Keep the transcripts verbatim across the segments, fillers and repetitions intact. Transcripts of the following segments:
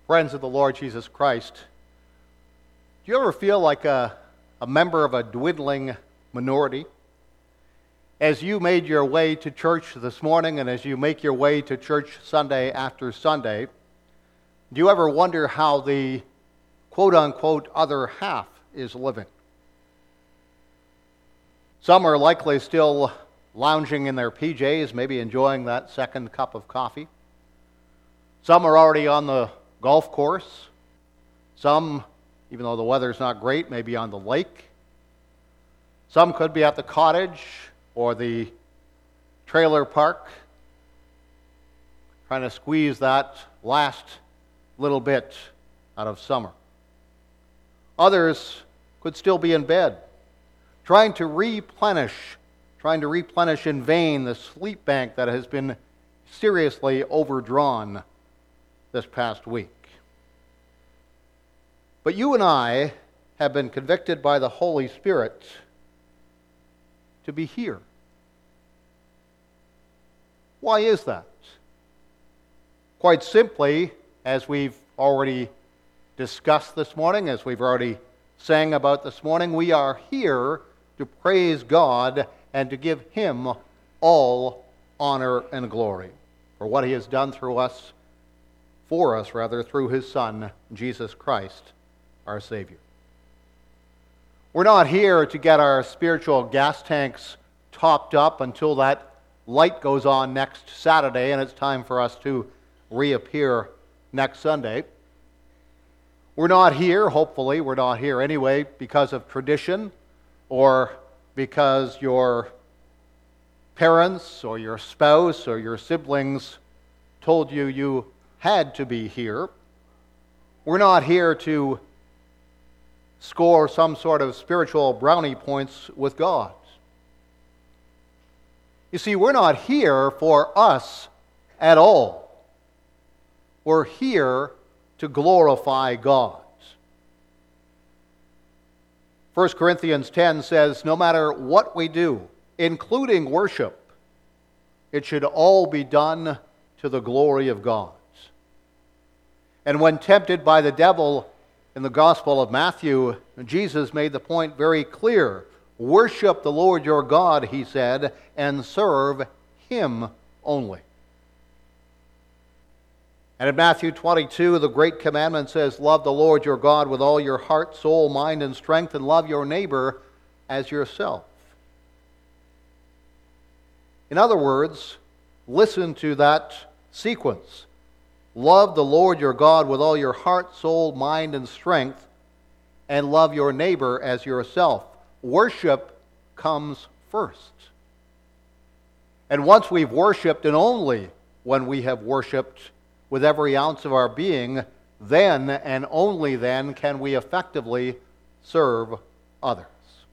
Friends of the Lord Jesus Christ, do you ever feel like a, a member of a dwindling minority? As you made your way to church this morning and as you make your way to church Sunday after Sunday, do you ever wonder how the quote-unquote other half is living? Some are likely still lounging in their P Js, maybe enjoying that second cup of coffee. Some are already on the golf course. Some, even though the weather's not great, may be on the lake. Some could be at the cottage or the trailer park, trying to squeeze that last little bit out of summer. Others could still be in bed, trying to replenish, trying to replenish in vain the sleep bank that has been seriously overdrawn this past week. But you and I have been convicted by the Holy Spirit to be here. Why is that? Quite simply, as we've already discussed this morning, as we've already sang about this morning, we are here to praise God and to give Him all honor and glory for what He has done through us, for us rather, through His Son, Jesus Christ, our Savior. We're not here to get our spiritual gas tanks topped up until that light goes on next Saturday and it's time for us to reappear next Sunday. We're not here, hopefully, we're not here anyway because of tradition or because your parents or your spouse or your siblings told you you had to be here. We're not here to score some sort of spiritual brownie points with God. You see, we're not here for us at all. We're here to glorify God. First Corinthians ten says, no matter what we do, including worship, it should all be done to the glory of God. And when tempted by the devil in the Gospel of Matthew, Jesus made the point very clear. Worship the Lord your God, he said, and serve Him only. And in Matthew twenty-two, the great commandment says, love the Lord your God with all your heart, soul, mind, and strength, and love your neighbor as yourself. In other words, listen to that sequence. Love the Lord your God with all your heart, soul, mind, and strength, and love your neighbor as yourself. Worship comes first. And once we've worshipped, and only when we have worshipped with every ounce of our being, then and only then can we effectively serve others.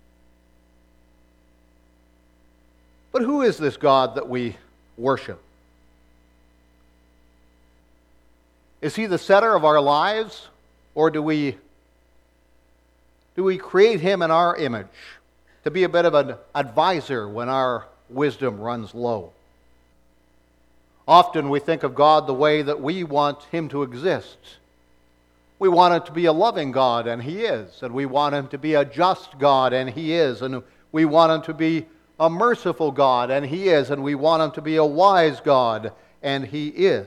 But who is this God that we worship? Is He the center of our lives, or do we, do we create Him in our image to be a bit of an advisor when our wisdom runs low? Often we think of God the way that we want Him to exist. We want Him to be a loving God, and He is. And we want Him to be a just God, and He is. And we want Him to be a merciful God, and He is. And we want Him to be a wise God, and He is.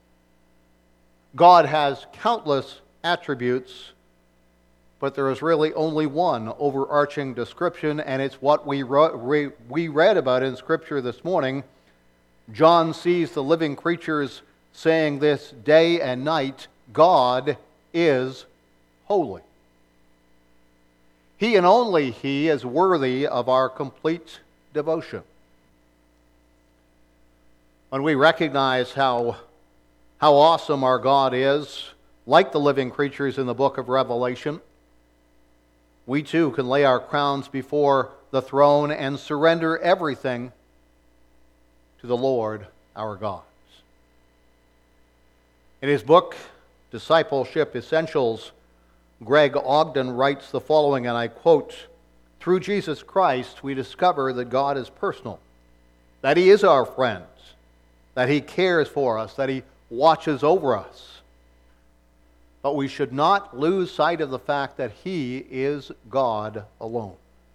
God has countless attributes, but there is really only one overarching description, and it's what we, re- we read about in Scripture this morning. John sees the living creatures saying this day and night, God is holy. He and only He is worthy of our complete devotion. When we recognize how How awesome our God is, like the living creatures in the book of Revelation, we too can lay our crowns before the throne and surrender everything to the Lord our God. In his book, Discipleship Essentials, Greg Ogden writes the following, and I quote, "Through Jesus Christ, we discover that God is personal, that He is our friend, that He cares for us, that He watches over us. but we should not lose sight of the fact that He is God alone.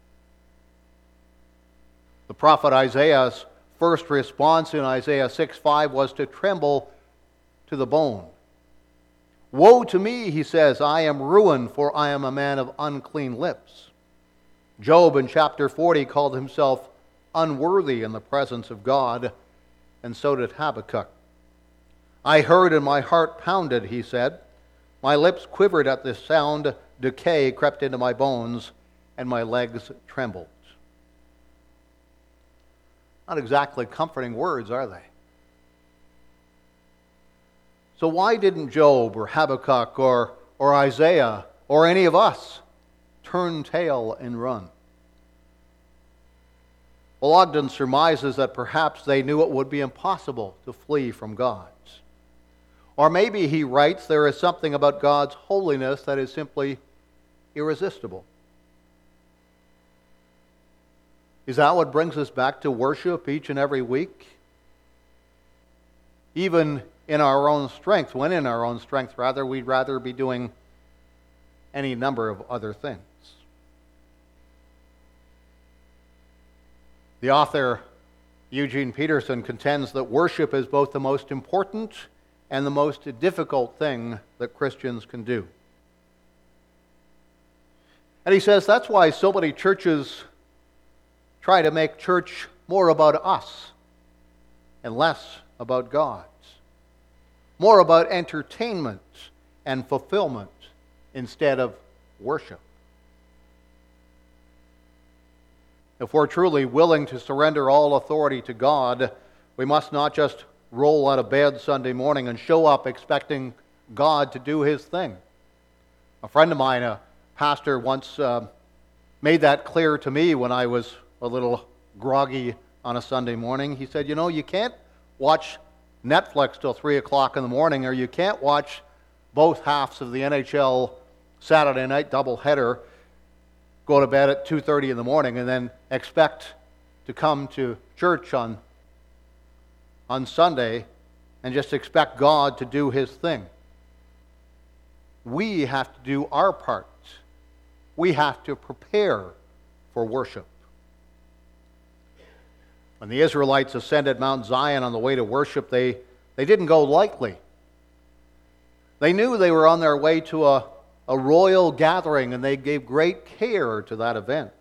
The prophet Isaiah's first response in Isaiah six five was to tremble to the bone. Woe to me, he says, I am ruined, for I am a man of unclean lips. Job in chapter forty called himself unworthy in the presence of God, and so did Habakkuk. I heard and my heart pounded, he said. My lips quivered at this sound. Decay crept into my bones, and my legs trembled. Not exactly comforting words, are they? So why didn't Job or Habakkuk or, or Isaiah or any of us turn tail and run? Well, Ogden surmises that perhaps they knew it would be impossible to flee from God. Or maybe he writes there is something about God's holiness that is simply irresistible. Is that what brings us back to worship each and every week? Even in our own strength, when in our own strength, rather, we'd rather be doing any number of other things. The author, Eugene Peterson, contends that worship is both the most important and the most difficult thing that Christians can do. And he says that's why so many churches try to make church more about us and less about God. More about entertainment and fulfillment instead of worship. If we're truly willing to surrender all authority to God, we must not just roll out of bed Sunday morning and show up expecting God to do His thing. A friend of mine, a pastor, once uh, made that clear to me when I was a little groggy on a Sunday morning. He said, you know, you can't watch Netflix till three o'clock in the morning, or you can't watch both halves of the N H L Saturday night doubleheader, go to bed at two thirty in the morning, and then expect to come to church on, on Sunday and just expect God to do His thing. We have to do our part. We have to prepare for worship. When the Israelites ascended Mount Zion on the way to worship, they, they didn't go lightly. They knew they were on their way to a, a royal gathering, and they gave great care to that event.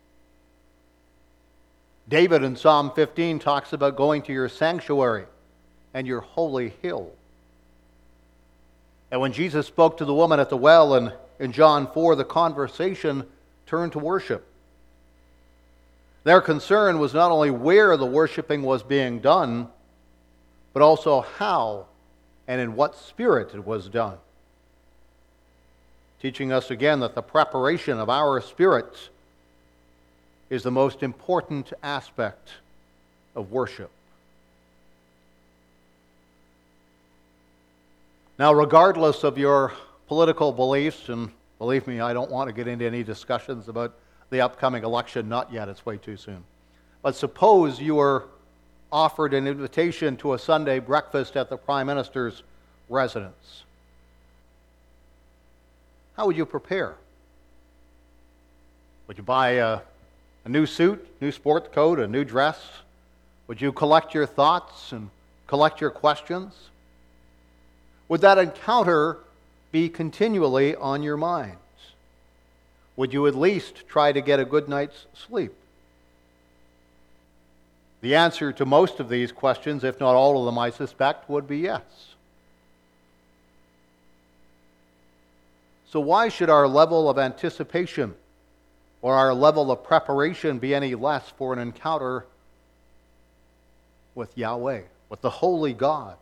David in Psalm fifteen talks about going to your sanctuary and your holy hill. And when Jesus spoke to the woman at the well in, in John four, the conversation turned to worship. Their concern was not only where the worshiping was being done, but also how and in what spirit it was done. Teaching us again that the preparation of our spirits is the most important aspect of worship. Now, regardless of your political beliefs, and believe me, I don't want to get into any discussions about the upcoming election, not yet, it's way too soon. But suppose you were offered an invitation to a Sunday breakfast at the Prime Minister's residence. How would you prepare? Would you buy a, a new suit, new sport coat, a new dress? Would you collect your thoughts and collect your questions? Would that encounter be continually on your mind? Would you at least try to get a good night's sleep? The answer to most of these questions, if not all of them, I suspect, would be yes. So why should our level of anticipation or our level of preparation be any less for an encounter with Yahweh, with the holy gods?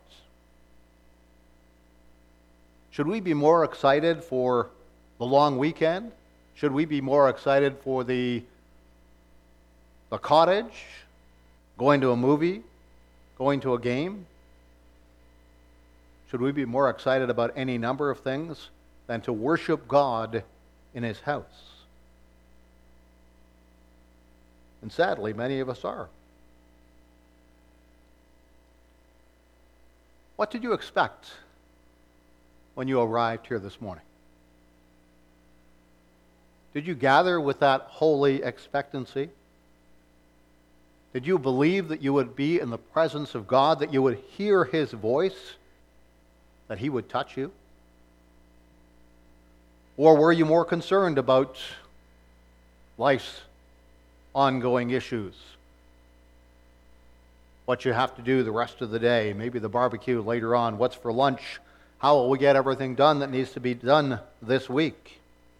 Should we be more excited for the long weekend? Should we be more excited for the, the cottage, going to a movie, going to a game? Should we be more excited about any number of things than to worship God in His house? And sadly, many of us are. What did you expect when you arrived here this morning? Did you gather with that holy expectancy? Did you believe that you would be in the presence of God, that you would hear His voice, that He would touch you? Or were you more concerned about life's ongoing issues? What you have to do the rest of the day, maybe the barbecue later on, what's for lunch, how will we get everything done that needs to be done this week?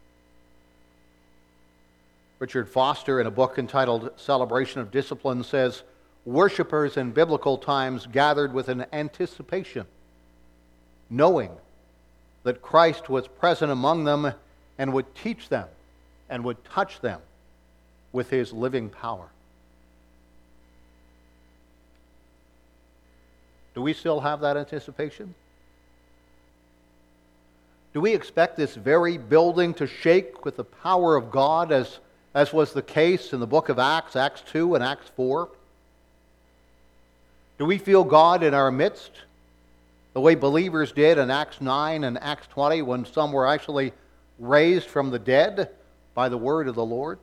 Richard Foster, in a book entitled Celebration of Discipline, says, "Worshippers in biblical times gathered with an anticipation, knowing that Christ was present among them and would teach them and would touch them with His living power." Do we still have that anticipation? Do we expect this very building to shake with the power of God as, as was the case in the book of Acts, Acts two and Acts four? Do we feel God in our midst, the way believers did in Acts nine and Acts twenty, when some were actually raised from the dead by the word of the Lord?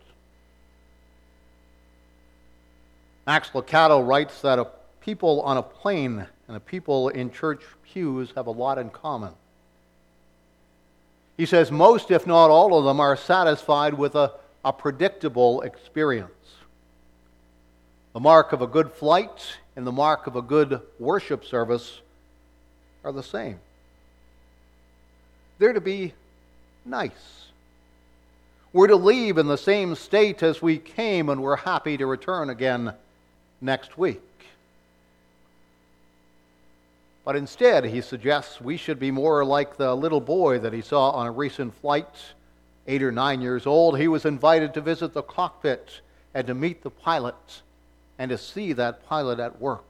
Max Lucado writes that a people on a plane and a people in church pews have a lot in common. He says most, if not all of them, are satisfied with a, a predictable experience. The mark of a good flight and the mark of a good worship service are the same. They're to be nice. We're to leave in the same state as we came, and we're happy to return again next week. But instead, he suggests we should be more like the little boy that he saw on a recent flight, eight or nine years old. He was invited to visit the cockpit and to meet the pilot and to see that pilot at work.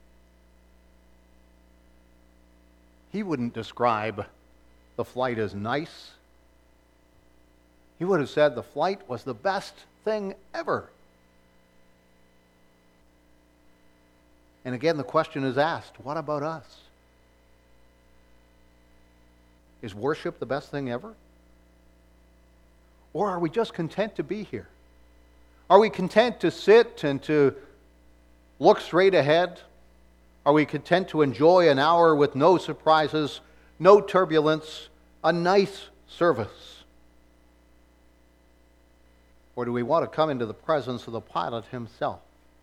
He wouldn't describe the flight as nice. He would have said the flight was the best thing ever. And again, the question is asked, what about us? Is worship the best thing ever? Or are we just content to be here? Are we content to sit and to look straight ahead? Are we content to enjoy an hour with no surprises, no turbulence, a nice service? Or do we want to come into the presence of the pilot himself?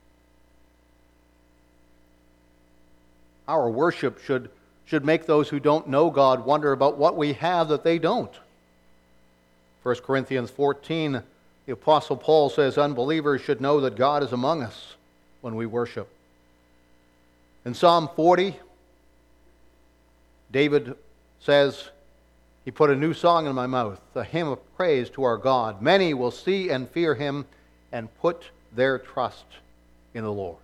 Our worship should should make those who don't know God wonder about what we have that they don't. First Corinthians fourteen, the Apostle Paul says, unbelievers should know that God is among us when we worship. In Psalm forty, David says, he put a new song in my mouth, a hymn of praise to our God. Many will see and fear Him and put their trust in the Lord.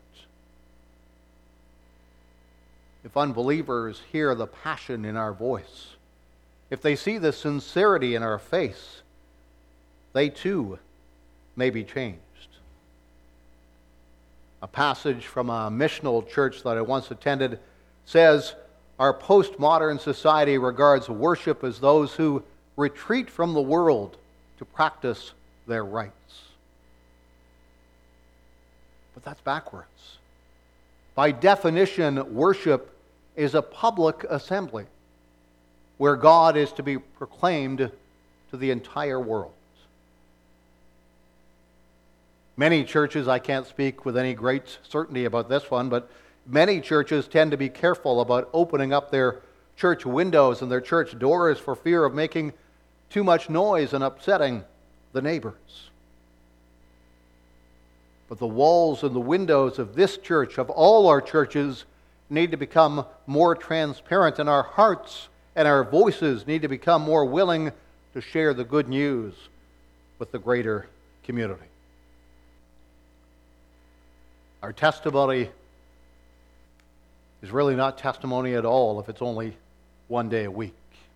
If unbelievers hear the passion in our voice, if they see the sincerity in our face, they too may be changed. A passage from a missional church that I once attended says, our postmodern society regards worship as those who retreat from the world to practice their rights. But that's backwards. By definition, worship is a public assembly where God is to be proclaimed to the entire world. Many churches, I can't speak with any great certainty about this one, but many churches tend to be careful about opening up their church windows and their church doors for fear of making too much noise and upsetting the neighbors. But the walls and the windows of this church, of all our churches, need to become more transparent, and our hearts and our voices need to become more willing to share the good news with the greater community. Our testimony is really not testimony at all if it's only one day a week.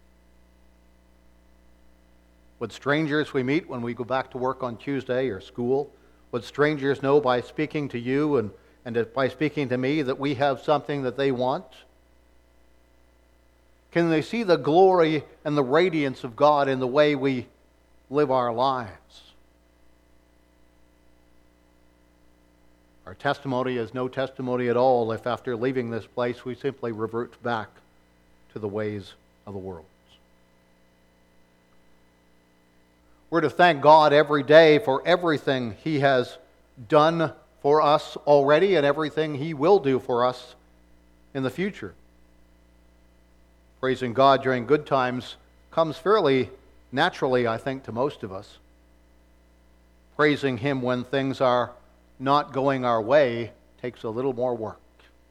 Would strangers we meet when we go back to work on Tuesday or school, would strangers know by speaking to you and, and by speaking to me that we have something that they want? Can they see the glory and the radiance of God in the way we live our lives? Our testimony is no testimony at all if after leaving this place we simply revert back to the ways of the world. We're to thank God every day for everything He has done for us already and everything He will do for us in the future. Praising God during good times comes fairly naturally, I think, to most of us. Praising Him when things are not going our way takes a little more work.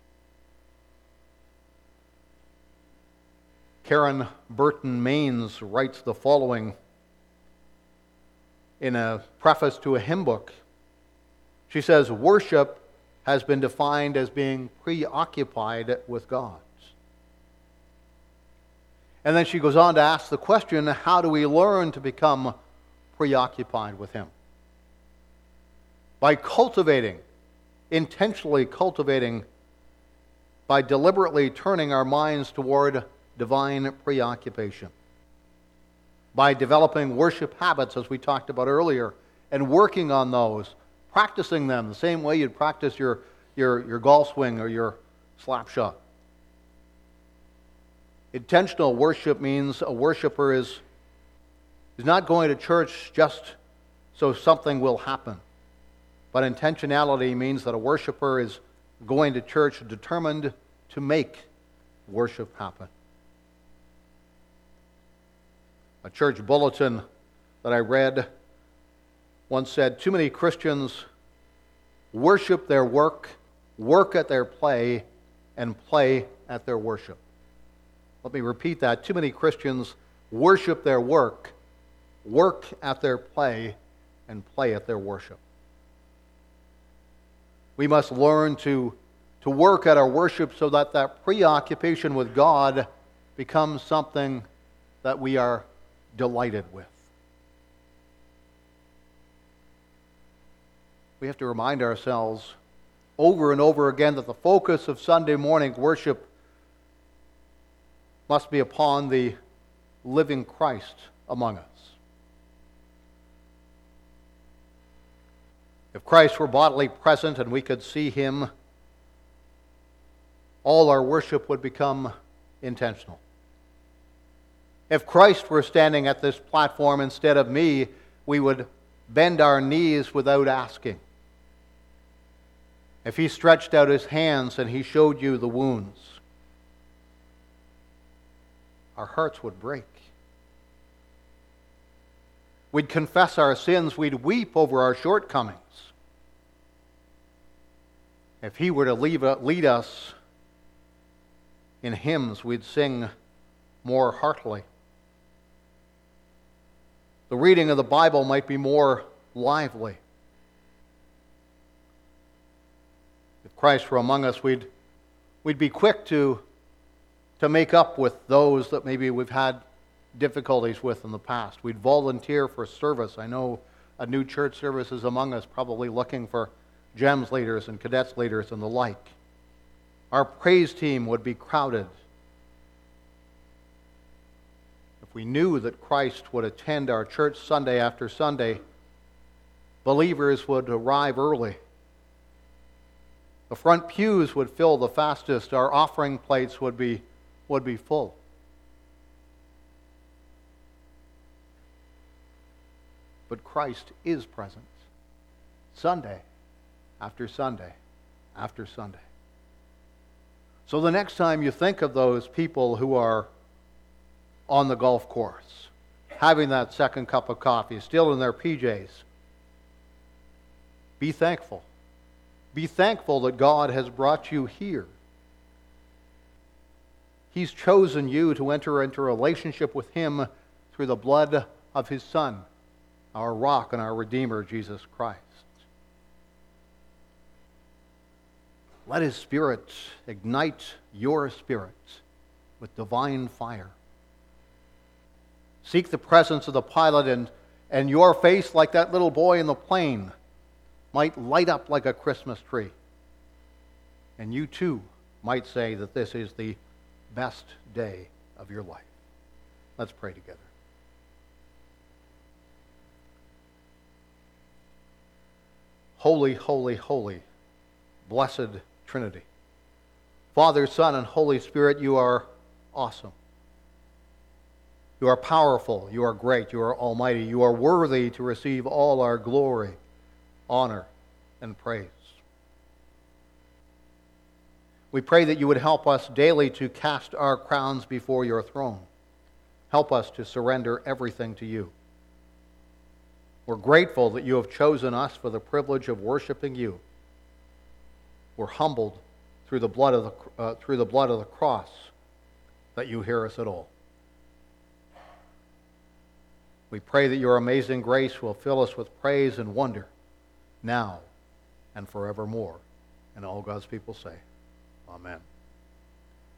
Karen Burton Maines writes the following in a preface to a hymn book. She says, "Worship has been defined as being preoccupied with God." And then she goes on to ask the question, how do we learn to become preoccupied with Him? By cultivating, intentionally cultivating, by deliberately turning our minds toward divine preoccupation. By developing worship habits, as we talked about earlier, and working on those, practicing them the same way you'd practice your, your, your golf swing or your slap shot. Intentional worship means a worshiper is, is not going to church just so something will happen. But intentionality means that a worshiper is going to church determined to make worship happen. A church bulletin that I read once said, "Too many Christians worship their work, work at their play, and play at their worship." Let me repeat that. Too many Christians worship their work, work at their play, and play at their worship. We must learn to, to work at our worship so that that preoccupation with God becomes something that we are delighted with. We have to remind ourselves over and over again that the focus of Sunday morning worship must be upon the living Christ among us. If Christ were bodily present and we could see Him, all our worship would become intentional. If Christ were standing at this platform instead of me, we would bend our knees without asking. If He stretched out His hands and He showed you the wounds, our hearts would break. We'd confess our sins. We'd weep over our shortcomings. If He were to leave, lead us in hymns, we'd sing more heartily. The reading of the Bible might be more lively. If Christ were among us, we'd, we'd be quick to to make up with those that maybe we've had difficulties with in the past. We'd volunteer for service. I know a new church service is among us, probably looking for GEMS leaders and cadets leaders and the like. Our praise team would be crowded. If we knew that Christ would attend our church Sunday after Sunday, believers would arrive early. The front pews would fill the fastest. Our offering plates would be would be full. But Christ is present Sunday after Sunday after Sunday. So the next time you think of those people who are on the golf course, having that second cup of coffee, still in their P Js, be thankful. Be thankful that God has brought you here. He's chosen you to enter into a relationship with Him through the blood of His Son, our rock and our Redeemer, Jesus Christ. Let His Spirit ignite your spirit with divine fire. Seek the presence of the pilot, and, and your face, like that little boy in the plane, might light up like a Christmas tree. And you too might say that this is the best day of your life. Let's pray together. Holy, holy, holy, blessed Trinity. Father, Son, and Holy Spirit, you are awesome. You are powerful. You are great. You are almighty. You are worthy to receive all our glory, honor, and praise. We pray that you would help us daily to cast our crowns before your throne. Help us to surrender everything to you. We're grateful that you have chosen us for the privilege of worshiping you. We're humbled through the blood of the, uh, through the blood of the cross that you hear us at all. We pray that your amazing grace will fill us with praise and wonder now and forevermore. And all God's people say, Amen.